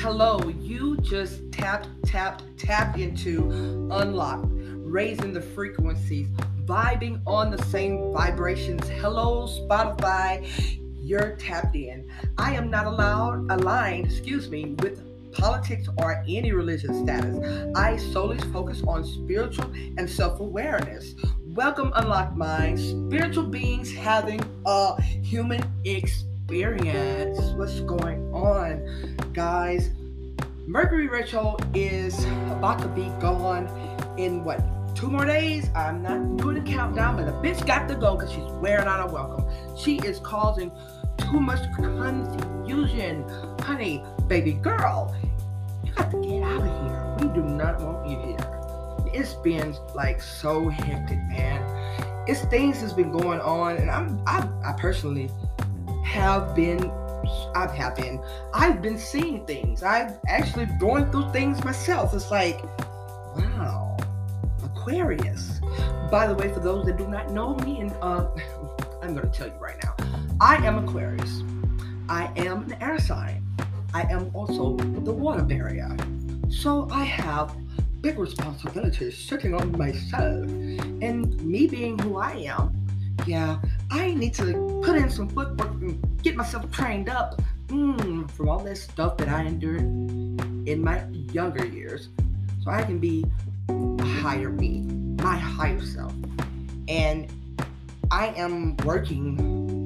Hello, you just tapped into unlock, raising the frequencies, vibing on the same vibrations. Hello, Spotify, you're tapped in. I am not aligned, with politics or any religious status. I solely focus on spiritual and self-awareness. Welcome, Unlocked Minds, spiritual beings having a human experience. What's going on, guys? Mercury retro is about to be gone in what, 2 more days? I'm not doing a countdown, but the bitch got to go because she's wearing out a welcome. She is causing too much confusion. Honey, baby girl, you got to get out of here. We do not want you here. It's been like so hectic, man. It's things that's been going on, and I personally have been I've been seeing things. I've actually going through things myself. It's like, wow, Aquarius. By the way, for those that do not know me, and I'm going to tell you right now, I am Aquarius. I am an air sign. I am also the water barrier. So I have big responsibilities sitting on myself. And me being who I am, yeah, I need to put in some footwork and get myself trained up from all that stuff that I endured in my younger years, so I can be a higher me, my higher self. And I am working,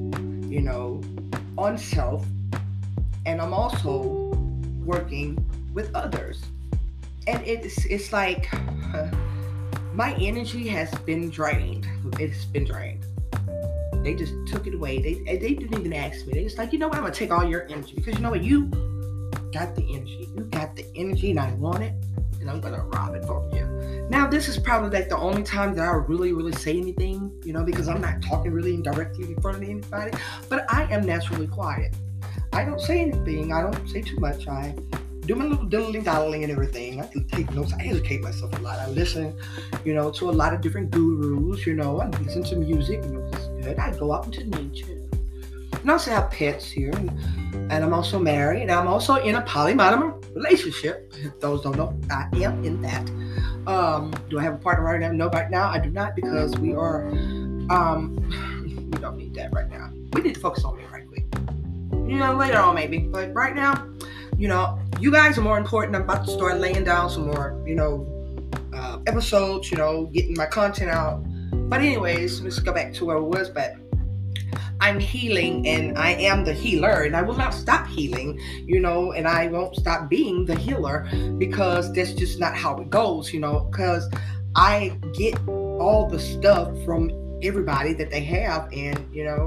on self, and I'm also working with others. And it's like my energy has been drained. It's been drained. They just took it away. They didn't even ask me. They just like, you know what? I'm gonna take all your energy because you know what? You got the energy. You got the energy, and I want it, and I'm gonna rob it from you. Now, this is probably like the only time that I really, really say anything, because I'm not talking really directly in front of anybody. But I am naturally quiet. I don't say anything. I don't say too much. I do my little diddling and everything. I can take notes. I educate myself a lot. I listen, to a lot of different gurus. I listen to music. It's good. I go out into nature. And I also have pets here. And I'm also married. And I'm also in a polyamorous relationship. If those don't know, I am in that. Do I have a partner right now? No, right now I do not, because we are, we don't need that right now. We need to focus on me right quick. Later on maybe. But right now, you guys are more important. I'm about to start laying down some more, episodes, getting my content out. But anyways, let's go back to where it was. But I'm healing, and I am the healer, and I will not stop healing, and I won't stop being the healer, because that's just not how it goes, because I get all the stuff from everybody that they have, and,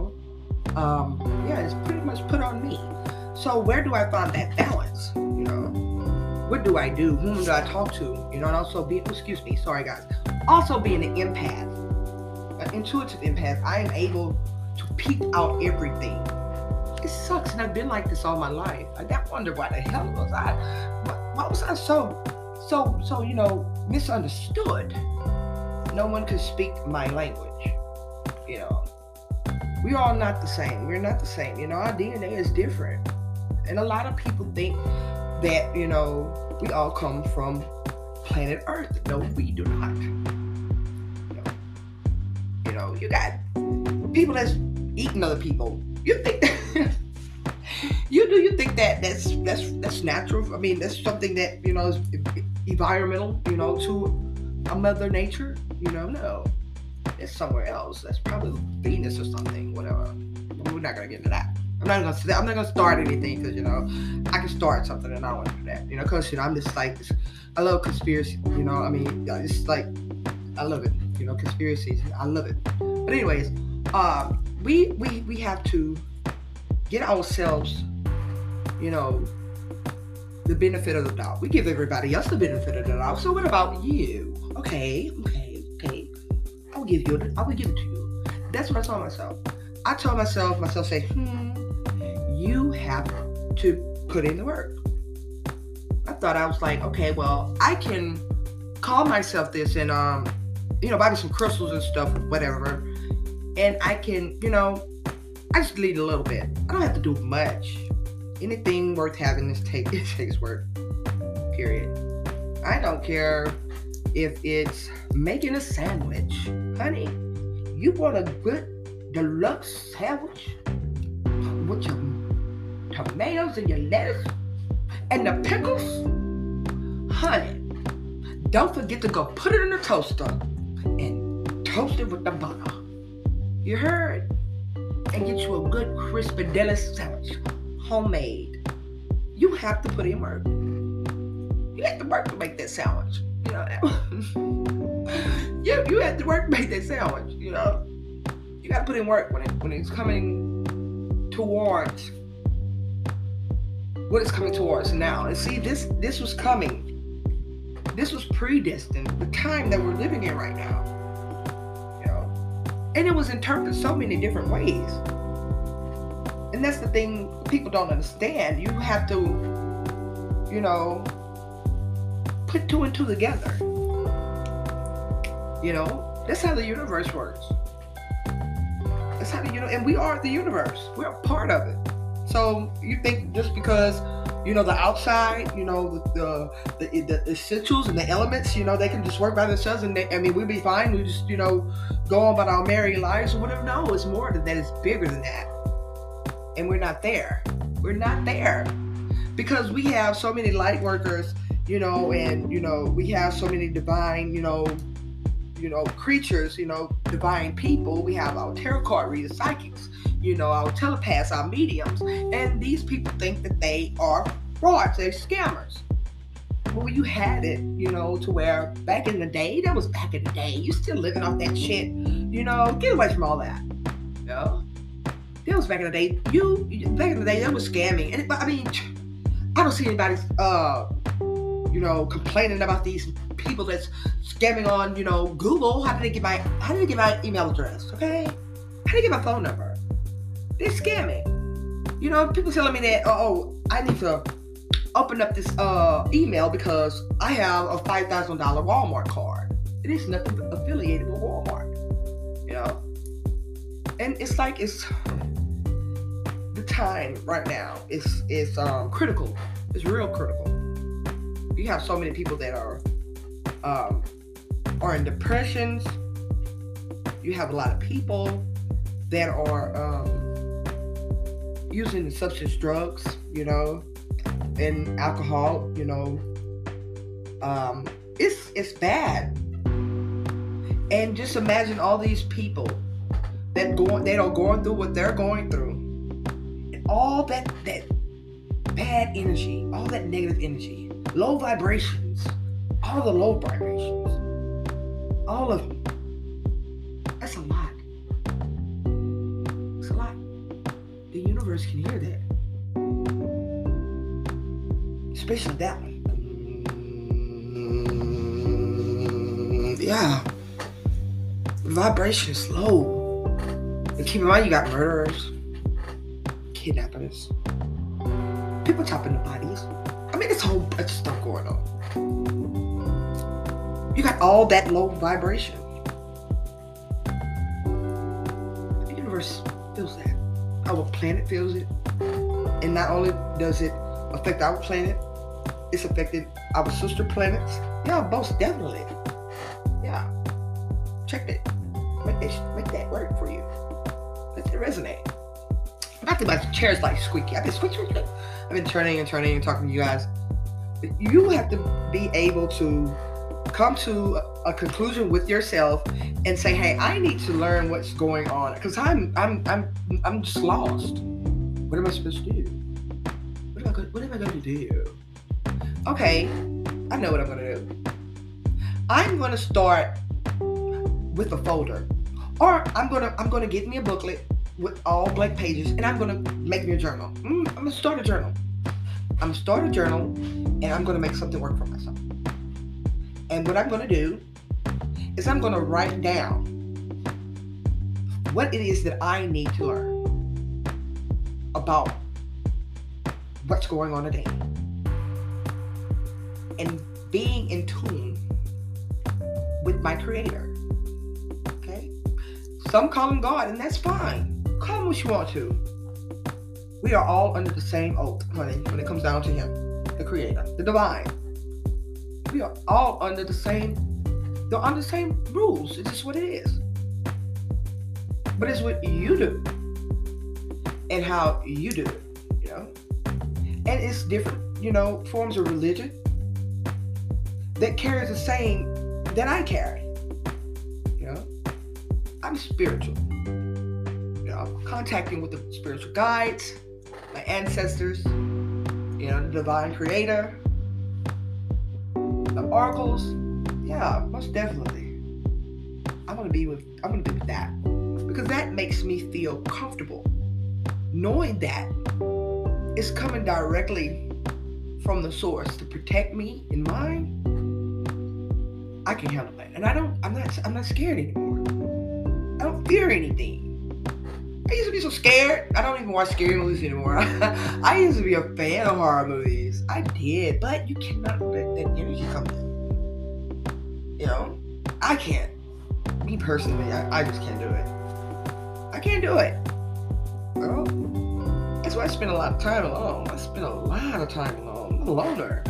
it's pretty much put on me. So where do I find that balance? What do I do? Whom do I talk to? And also sorry guys. Also being an empath, an intuitive empath, I am able to peek out everything. It sucks, and I've been like this all my life. I got wonder why the hell was I? Why was I so misunderstood? No one could speak my language. We are not the same. We're not the same. Our DNA is different. And a lot of people think that, we all come from planet Earth. No, we do not. You got people that's eating other people. You think you think that that's natural? I mean, that's something that, is environmental, to a mother nature? No. It's somewhere else. That's probably Venus or something, whatever. We're not gonna get into that. I'm not gonna start anything, because I can start something and I don't want to do that. Because I'm just like this. I love conspiracy. It's like I love it. Conspiracies. I love it. But anyways, we have to get ourselves, the benefit of the doubt. We give everybody else the benefit of the doubt. So what about you? Okay. I will give it to you. That's what I told myself. I told myself, say, you have to put in the work. I thought I was like, okay, well, I can call myself this and, buy me some crystals and stuff, whatever. And I can, I just lead a little bit. I don't have to do much. Anything worth having it takes work. Period. I don't care if it's making a sandwich. Honey, you want a good deluxe sandwich with your tomatoes and your lettuce and the pickles? Honey, don't forget to go put it in the toaster and toast it with the butter. You heard? And get you a good crispy deli sandwich. Homemade. You have to put in work. You have to work to make that sandwich. You know that. you have to work to make that sandwich. You know, you got to put in work when it's coming towards what it's coming towards now. And see, this was coming. This was predestined. The time that we're living in right now. You know, and it was interpreted so many different ways. And that's the thing people don't understand. You have to, you know, put two and two together. You know, that's how the universe works. That's how and we are the universe. We're a part of it. So you think just because, you know, the outside, you know, the essentials and the elements, you know, they can just work by themselves and we'll be fine. We just, you know, go on about our merry lives or whatever. No, it's more than that. It's bigger than that. And we're not there. We're not there. Because we have so many light workers, you know, and, you know, we have so many divine, you know, creatures, you know, divine people. We have our tarot card readers, psychics, you know, our telepaths, our mediums. And these people think that they are frauds, they're scammers. Well, you had it, you know, to where back in the day, that was back in the day. You still living off that shit, you know, get away from all that, you know. That was back in the day. Back in the day, that was scamming. And I mean, I don't see anybody, you know, complaining about these people that's scamming on, you know, Google. How did they get my email address? Okay, how did they get my phone number? They're scamming. You know, people telling me that, I need to open up this email because I have a $5,000 Walmart card. It is nothing affiliated with Walmart. You know, and it's like the time right now is critical. It's real critical. You have so many people that are in depressions. You have a lot of people that are using substance drugs, you know, and alcohol, you know. It's bad. And just imagine all these people that are going through what they're going through. And all that bad energy, all that negative energy, low vibrations, all the low vibrations, all of them. That's a lot. It's a lot. The universe can hear that. Especially that one. Yeah. The vibration is low. And keep in mind, you got murderers, kidnappers, people chopping the bodies. I mean, it's a whole bunch of stuff going on. You got all that low vibration. The universe feels that. Our planet feels it. And not only does it affect our planet, it's affected our sister planets. Yeah, most definitely. Yeah. Check it. Make that work for you. Let it resonate. Not that my chair's like squeaky. I've been squeaky. I've been turning and talking to you guys. But you have to be able to come to a conclusion with yourself and say, hey, I need to learn what's going on. Because I'm just lost. What am I supposed to do? What am I going to do? Okay, I know what I'm going to do. I'm going to start with a folder. Or I'm gonna get me a booklet with all blank pages, and I'm gonna make me a journal. I'm gonna start a journal. and I'm gonna make something work for myself. And what I'm gonna do is I'm gonna write down what it is that I need to learn about what's going on today, and being in tune with my Creator. Some call him God, and that's fine. Call him what you want to. We are all under the same oath, honey, when it comes down to Him, the Creator, the Divine. We are all under the same, they're under the same rules. It's just what it is. But it's what you do and how you do it, you know. And it's different, you know, forms of religion that carries the same that I carry. You know, I'm spiritual. You know, I'm contacting with the spiritual guides, my ancestors, you know, the divine creator, the oracles. Yeah, most definitely. I'm gonna be with that. Because that makes me feel comfortable. Knowing that it's coming directly from the source to protect me and mine. I can handle that. And I'm not scared anymore. I don't fear anything. I used to be so scared. I don't even watch scary movies anymore. I used to be a fan of horror movies. I did, but you cannot let that energy come in. You know? I can't. Me personally, I just can't do it. I can't do it. Well, that's why I spend a lot of time alone. I spend a lot of time alone. I'm a loner.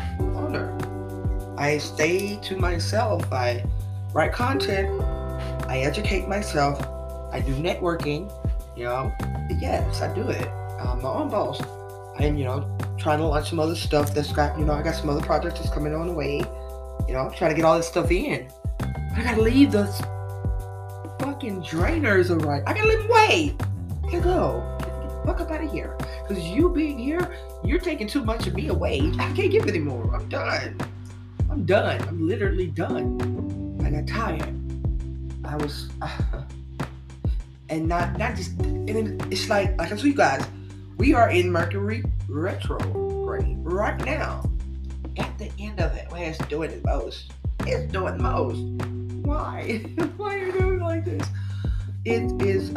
I stay to myself. I write content. I educate myself. I do networking. You know, yes, I do it. I'm my own boss. I'm, you know, trying to launch some other stuff that's got, you know, I got some other projects that's coming on the way. You know, trying to get all this stuff in. But I gotta leave those fucking drainers away. I gotta leave them away. I gotta go. Get the fuck up out of here. Because you being here, you're taking too much of me away. I can't give anymore. I'm done. I'm literally done. I got tired. I was, and not just, and it's like I told you guys, we are in Mercury retrograde right now. At the end of it, where it's doing the most. It's doing the most. Why? Why are you doing like this? It is,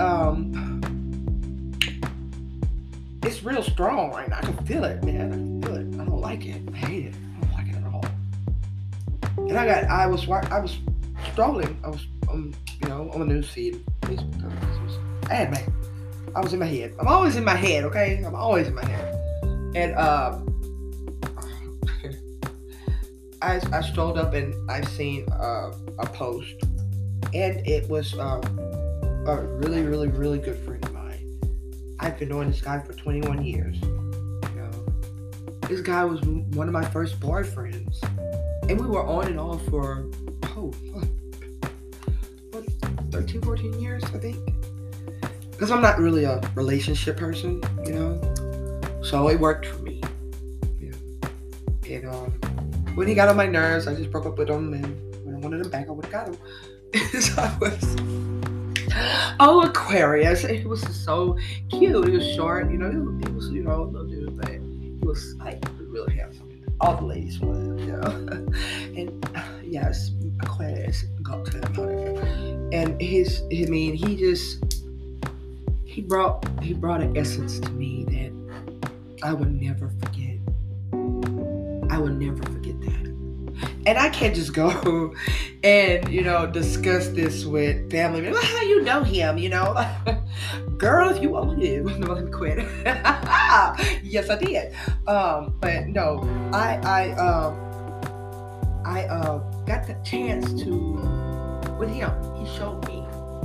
it's real strong right now. I can feel it, man. I can feel it. I don't like it. I hate it. I don't like it at all. And I was scrolling. I was, you know, on the news feed, Facebook. I was in my head. I'm always in my head, okay? I'm always in my head. And I strolled up and I seen a post, and it was a really, really, really good friend of mine. I've been knowing this guy for 21 years. You know, this guy was one of my first boyfriends, and we were on and off for 13, 14 years, I think. Because I'm not really a relationship person, you know. So it worked for me. You know. And when he got on my nerves, I just broke up with him, and when I wanted him back, I would have got him. So I was Aquarius. It was so cute. He was short, you know. He was, you know, a little dude, but he was like really handsome. All the ladies wanted him, you know. And yes, Aquarius got to him. And he brought an essence to me that I would never forget. I would never forget that. And I can't just go and, you know, discuss this with family members. How you know him, you know? Girl, if you want him. No, let me quit. Yes, I did. But no, I got the chance to, with him, he showed me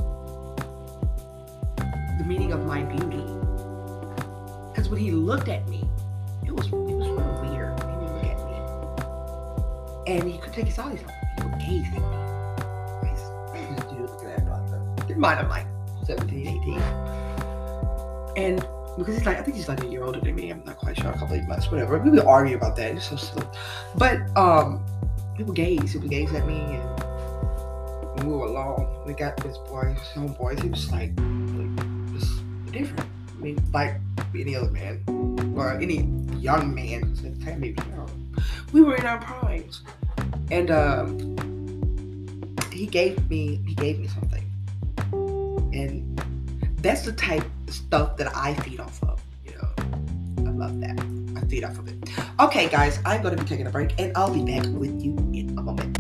the meaning of my beauty. Because when he looked at me, it was real weird. He would look at me, and he could take his eyes off. He would gaze at me. I used to look at that brother. Keep in mind, I'm like 17, 18. And because I think he's like a year older than me. I'm not quite sure, a couple of months, whatever. We would argue about that. It's so silly. But he would gaze at me, and when we were alone, we got his homeboys. He was like just different. I mean, like any other man or any young man. At the time he was young. We were in our primes, and he gave me something, and that's the type of stuff that I feed off of. You know, I love that. I feed off of it. Okay, guys, I'm going to be taking a break, and I'll be back with you in a moment.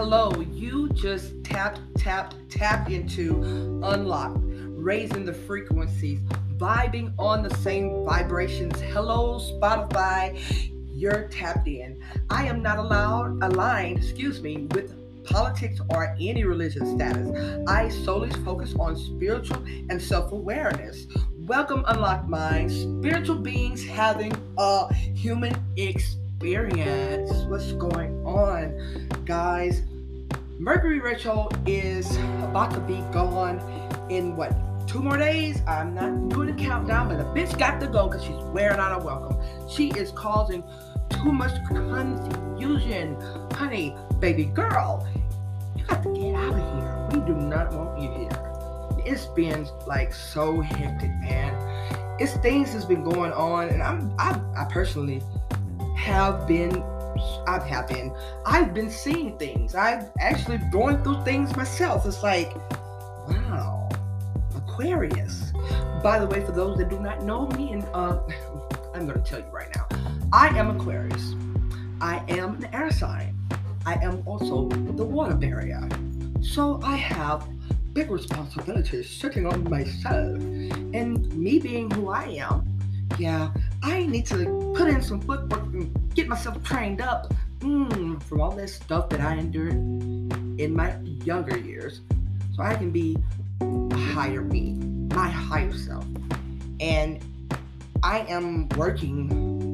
Hello, you just tapped into unlock, raising the frequencies, vibing on the same vibrations. Hello, Spotify, you're tapped in. I am not aligned, with politics or any religious status. I solely focus on spiritual and self-awareness. Welcome, Unlocked Minds, spiritual beings having a human experience. What's going on, guys? Mercury retro is about to be gone in what, 2 more days? I'm not doing a countdown, but the bitch got to go because she's wearing out her welcome. She is causing too much confusion. Honey, baby girl, you got to get out of here. We do not want you here. It's been like so hectic, man. It's things that's been going on, and I personally have been I've been seeing things. I've actually going through things myself. It's like, wow, Aquarius. By the way, for those that do not know me, and I'm going to tell you right now, I am Aquarius. I am an air sign. I am also the water barrier. So I have big responsibilities sitting on myself. And me being who I am, yeah, I need to put in some footwork and get myself trained up from all that stuff that I endured in my younger years, so I can be a higher me, my higher self. And I am working,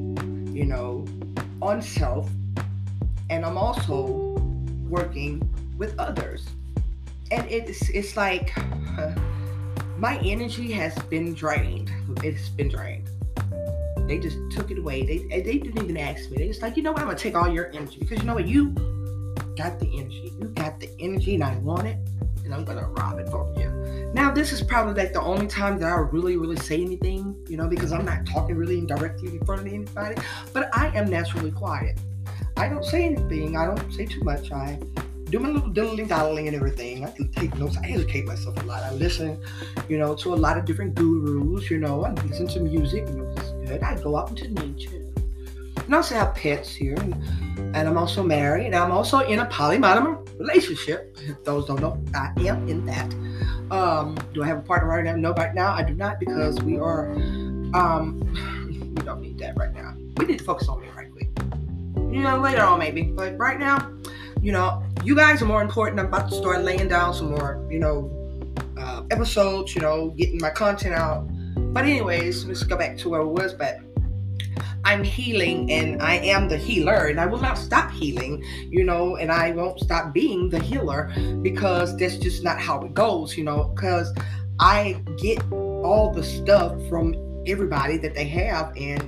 on self, and I'm also working with others. And it's like my energy has been drained. It's been drained. They just took it away. They didn't even ask me. They just like, you know what? I'm gonna take all your energy because you know what? You got the energy. You got the energy, and I want it, and I'm gonna rob it from you. Now, this is probably like the only time that I really, really say anything, because I'm not talking really directly in front of anybody. But I am naturally quiet. I don't say anything. I don't say too much. I do my little diddling and everything. I can take notes. I educate myself a lot. I listen, to a lot of different gurus. I listen to music. It's good. I go out into nature. And I also have pets here. And I'm also married. And I'm also in a polymonomer relationship. If those don't know, I am in that. Do I have a partner right now? No, right now I do not, because we are, we don't need that right now. We need to focus on me right quick. Later on maybe. But right now, you guys are more important. I'm about to start laying down some more, episodes, getting my content out. But anyways, let's go back to where I was. But I'm healing, and I am the healer, and I will not stop healing, and I won't stop being the healer, because that's just not how it goes, because I get all the stuff from everybody that they have, and,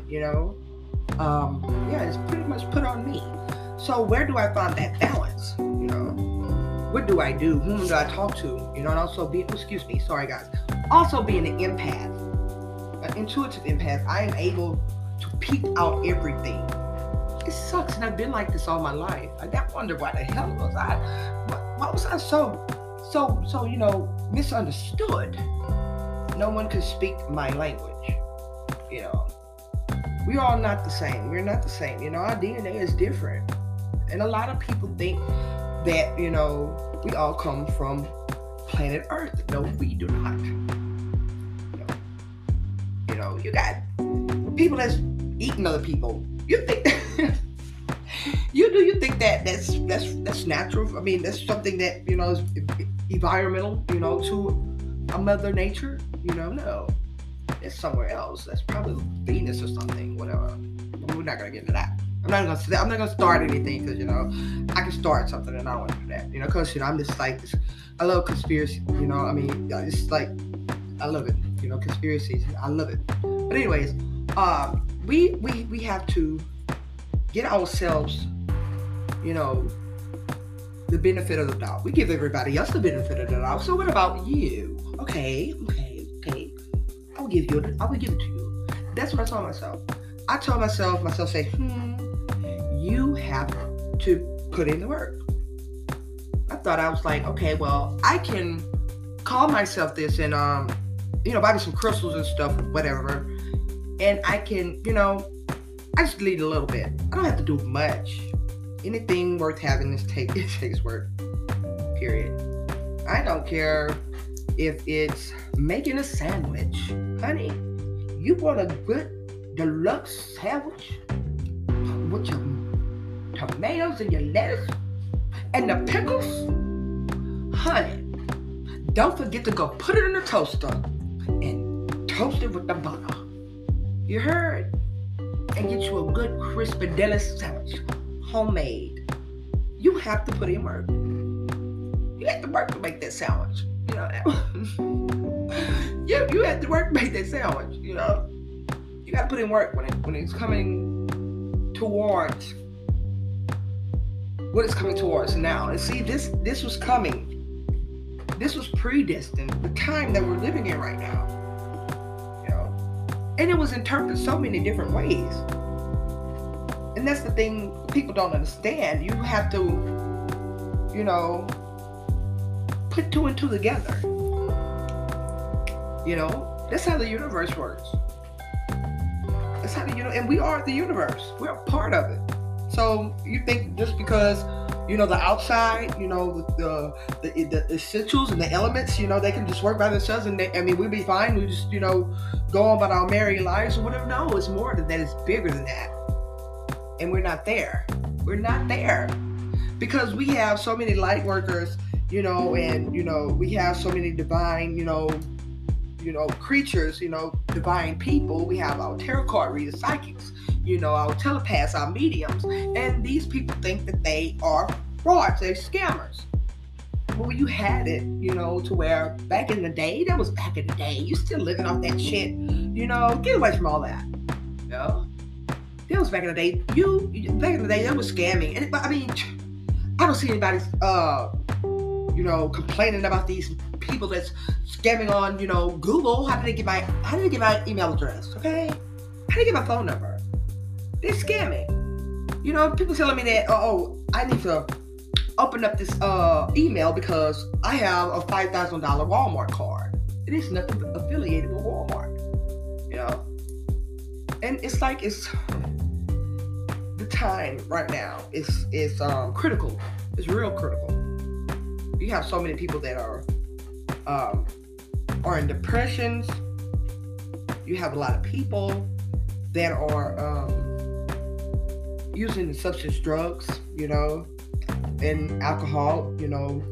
it's pretty much put on me. So where do I find that balance? What do I do? Whom do I talk to? And also being an empath, an intuitive empath. I am able to peek out everything. It sucks, and I've been like this all my life. I got wonder why the hell was I? Why was I so misunderstood? No one could speak my language. We are not the same. We're not the same. Our DNA is different. And a lot of people think that, we all come from planet Earth. No, we do not. You got people that's eating other people. You think that you think that that's natural? I mean, that's something that, is environmental, to a mother nature. No. It's somewhere else. That's probably Venus or something, whatever. We're not gonna get into that. I'm not gonna start anything, because I can start something, and I don't want to do that. Because I'm just like this. I love conspiracy. It's like I love it. Conspiracies. I love it. But anyways, we have to get ourselves, the benefit of the doubt. We give everybody else the benefit of the doubt. So what about you? Okay. I will give it to you. That's what I told myself. I told myself, say, you have to put in the work. I thought, I was like, okay, well, I can call myself this and, buy me some crystals and stuff, whatever. And I can, I just lead a little bit. I don't have to do much. Anything worth having it takes work. Period. I don't care if it's making a sandwich. Honey, you want a good deluxe sandwich with your tomatoes and your lettuce and the pickles? Honey, don't forget to go put it in the toaster and toast it with the butter. You heard? And get you a good crispy deli sandwich. Homemade. You have to put in work. You have to work to make that sandwich. You know that. you have to work to make that sandwich. You know, you got to put in work when it's coming towards what it's coming towards now. And see, this was coming. This was predestined. The time that we're living in right now. You know, and it was interpreted so many different ways. And that's the thing people don't understand. You have to, you know, put two and two together. You know, that's how the universe works. That's how and we are the universe. We're a part of it. So you think just because, you know, the outside, you know, the essentials and the elements, you know, they can just work by themselves and we'll be fine. We just, you know, go on about our merry lives or whatever. No, it's more than that. It's bigger than that. And we're not there. We're not there. Because we have so many light workers, you know, and, you know, we have so many divine, you know, creatures, you know, divine people. We have our tarot card readers, psychics, you know, our telepaths, our mediums. And these people think that they are frauds, they're scammers. Well, you had it, you know, to where back in the day, that was back in the day. You still living off that shit, you know, get away from all that, you know. That was back in the day. Back in the day, that was scamming. And I mean, I don't see anybody, you know, complaining about these people that's scamming on, you know, Google. How did they get my email address? Okay, how did they get my phone number? They're scamming. You know, people telling me that, I need to open up this email because I have a $5,000 Walmart card. It is nothing affiliated with Walmart. You know, and it's like the time right now is critical. It's real critical. You have so many people that are in depressions. You have a lot of people that are using the substance drugs, you know, and alcohol, you know.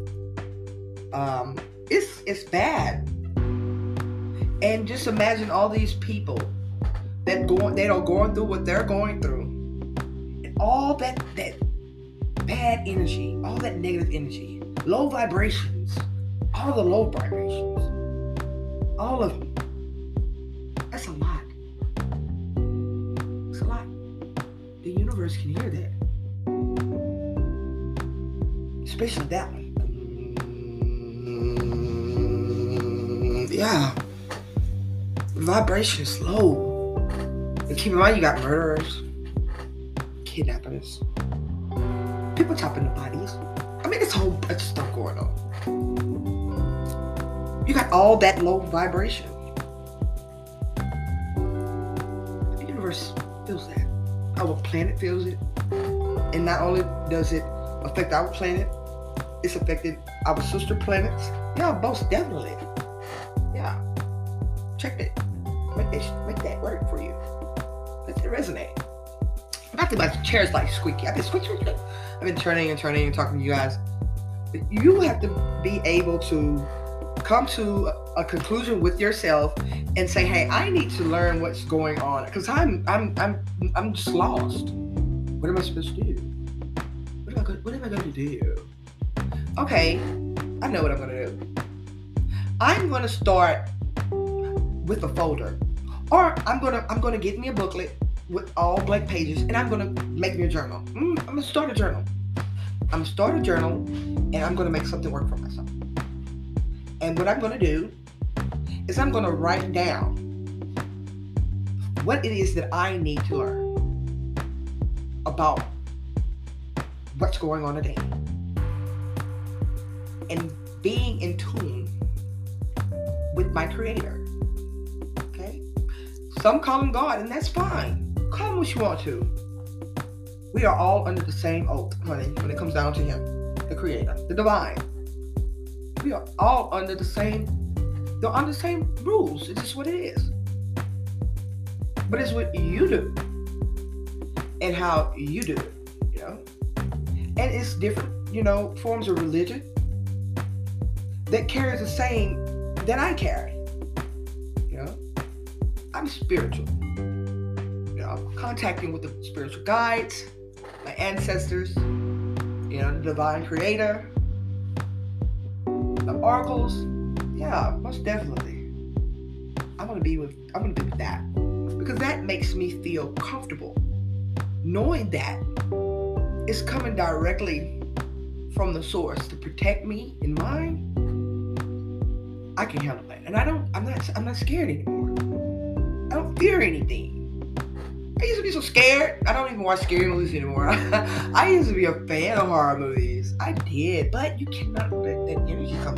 It's bad. And just imagine all these people that are going through what they're going through, and all that bad energy, all that negative energy, low vibrations, all the low vibrations, all of them. That's a lot. It's a lot. The universe can hear that, especially that one. Yeah, the vibration is low. And keep in mind, you got murderers, kidnappers, people chopping the bodies. I mean, it's a whole bunch of stuff going on. You got all that low vibration. The universe feels that. Our planet feels it. And not only does it affect our planet, it's affected our sister planets. Yeah, most definitely. Yeah. Check that. Make that work for you. Let it resonate. Not that my chair's like squeaky. I've been turning and talking to you guys. But you have to be able to come to a conclusion with yourself and say, hey, I need to learn what's going on. Because I'm just lost. What am I supposed to do? What am I going to do? Okay, I know what I'm going to do. I'm going to start with a folder. Or I'm going to get me a booklet with all blank pages, and I'm going to make me a journal. I'm going to start a journal. I'm going to start a journal, and I'm going to make something work for myself. And what I'm going to do is I'm going to write down what it is that I need to learn about what's going on today. And being in tune with my Creator. Okay? Some call him God, and that's fine. Call him what you want to. We are all under the same oath, honey, when it comes down to him, the creator, the divine. We are all under the same, they're under the same rules. It's just what it is. But it's what you do and how you do it, you know? And it's different, forms of religion that carries the same that I carry. I'm spiritual. I'm contacting with the spiritual guides, my ancestors, the divine creator, the oracles. Yeah, most definitely. I'm gonna be with that. Because that makes me feel comfortable. Knowing that it's coming directly from the source to protect me and mine, I can handle that. And I'm not scared anymore. I don't fear anything. I used to be so scared. I don't even watch scary movies anymore. I used to be a fan of horror movies. I did, but you cannot let that energy come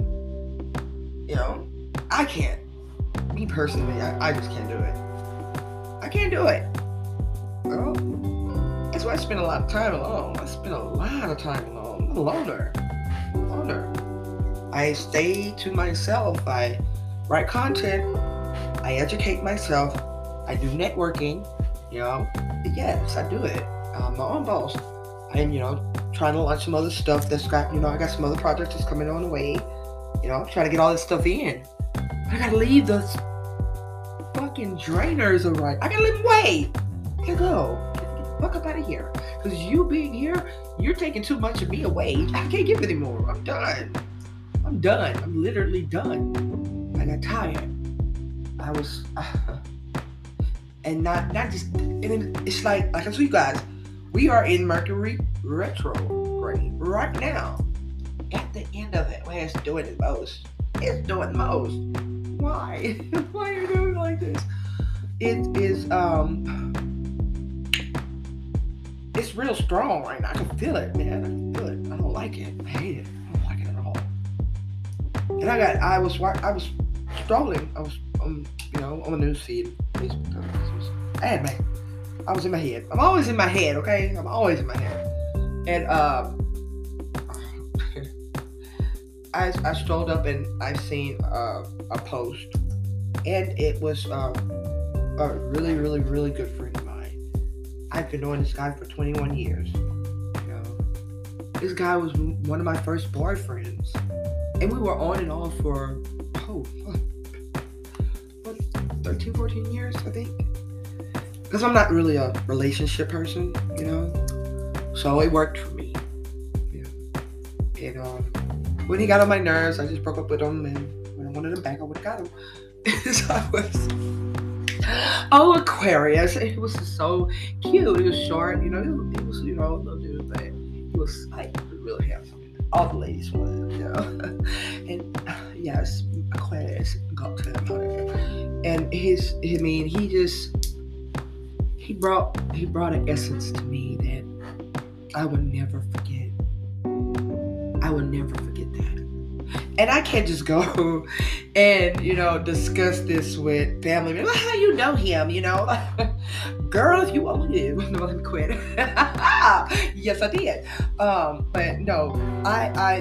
in. I can't. Me personally, I just can't do it. I can't do it. Well, that's why I spend a lot of time alone. I spend a lot of time alone. I'm a loner. I stay to myself. I write content. I educate myself. I do networking. Yes, I do it. I'm my own boss. I'm, trying to launch some other stuff that's got, I got some other projects that's coming on the way. Trying to get all this stuff in. But I gotta leave those fucking drainers alright. I gotta leave them away. I gotta go. Get the fuck up out of here. Because you being here, you're taking too much of me away. I can't give anymore. I'm done. I'm literally done. I got tired. I was... and not just... And it's like I told you guys, we are in Mercury retrograde right now. At the end of it, where it's doing the most. It's doing the most. Why? Why are you doing it like this? It is, it's real strong right now. I can feel it, man. I can feel it. I don't like it. I hate it. I don't like it at all. And I was scrolling. I was, on the news feed. I was in my head. I'm always in my head, okay? I'm always in my head. And, I strolled up and I seen a post, and it was a really, really, really good friend of mine. I've been knowing this guy for 21 years. This guy was one of my first boyfriends, and we were on and off for 13, 14 years, I think. Because I'm not really a relationship person, so it worked for me. And when he got on my nerves, I just broke up with him, and when I wanted him back, I would have got him. So I was, Aquarius. It was so cute. He was short, he was, a little dude, but he was like really handsome. All the ladies wanted him, And yes, Aquarius got to him, and he brought an essence to me that I would never forget. I would never forget that. And I can't just go and, discuss this with family members. How you know him, Girl, if you only knew. No, let me quit. Yes, I did. But no, I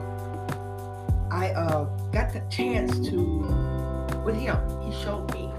got the chance to, with him, he showed me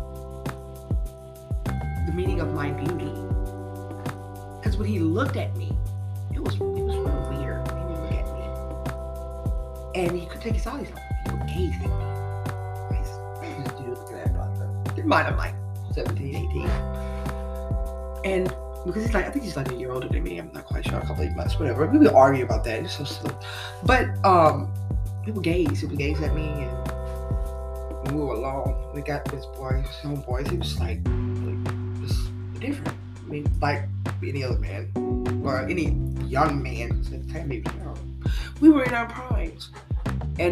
the meaning of my beauty. Because when he looked at me, it was real weird. He would look at me, and he could take his eyes off. He would gaze at me. Nice dude, look at that brother. Keep in mind, I'm like 17, 18. And because I think he's like a year older than me. I'm not quite sure, a couple of months, whatever. We would argue about that. It's so silly. But he would gaze at me, and when we were alone, we got this boy, his homeboys. He was like just different. I mean, like any other man or any young man. At the time, we were in our primes, and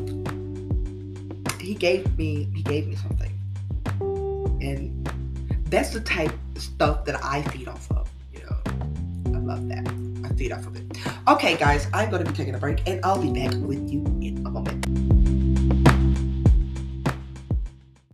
he gave me something, and that's the type of stuff that I feed off of. I love that. I feed off of it. Okay, guys, I'm going to be taking a break, and I'll be back with you in a moment.